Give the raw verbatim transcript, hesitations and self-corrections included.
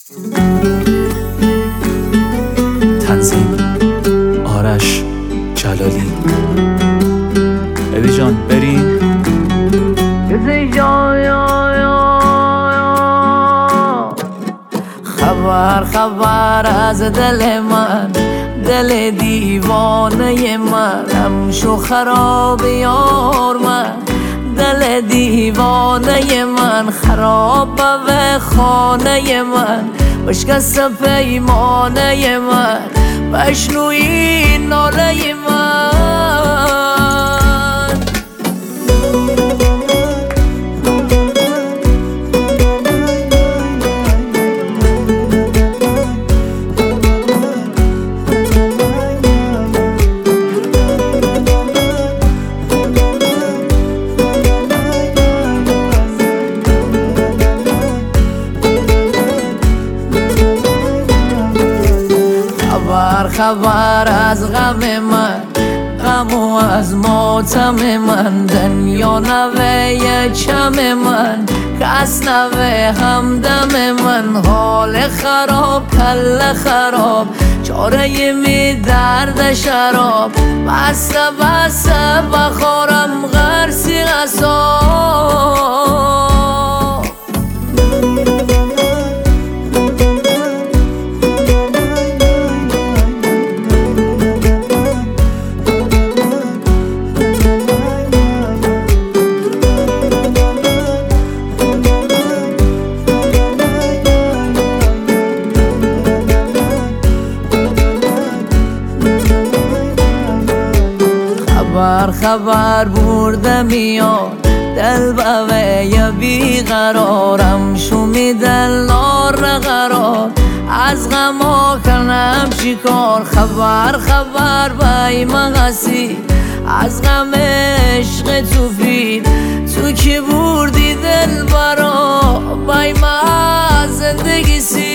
تنظیم آرش جلالی. ابی جان بریم. خبر خبر از دل من، دل دیوانه من، همشو خراب یار من. دل دیوانه من خراب به خانه من، بشکست پیمانه من، بشنوی ناله من. خبر خبر از غم من، غم و از ماتم من، دنیا نوه چم من، کس نوه همدم من. حال خراب کل خراب، چاره می درد شراب، بسته بسته بخورم غرسی غصاب. خبر خبر برده میاد دل بوه یا بیقرارم، شومی دل نار قرار، از غما کنم چیکار. خبر خبر بای مغسی از غم عشق تو فید، تو که بردی دل برا بای ما زندگی سی.